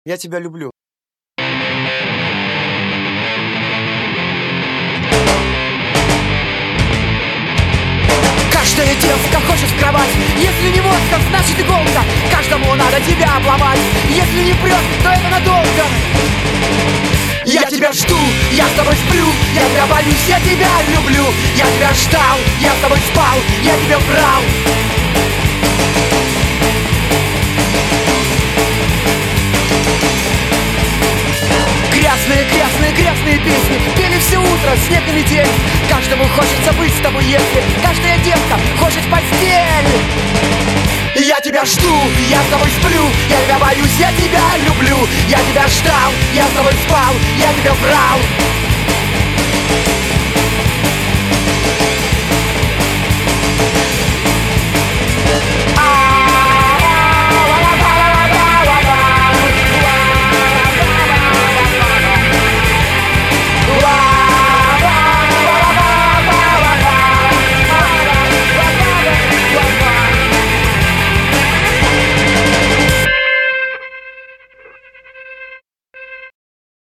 Я тебя люблю. Каждая девка хочет в кровать. Если не водка, значит иголка. Каждому надо тебя обломать. Если не прет, то это надолго. Я тебя жду, я с тобой сплю. Я тебя боюсь, я тебя люблю. Я тебя ждал, я с тобой спал. Я тебя брал. Грязные песни пели все утро, снег и метель. Каждому хочется быть с тобой, если каждая девка хочет в постель. Я тебя жду, я с тобой сплю. Я тебя боюсь, я тебя люблю. Я тебя ждал, я с тобой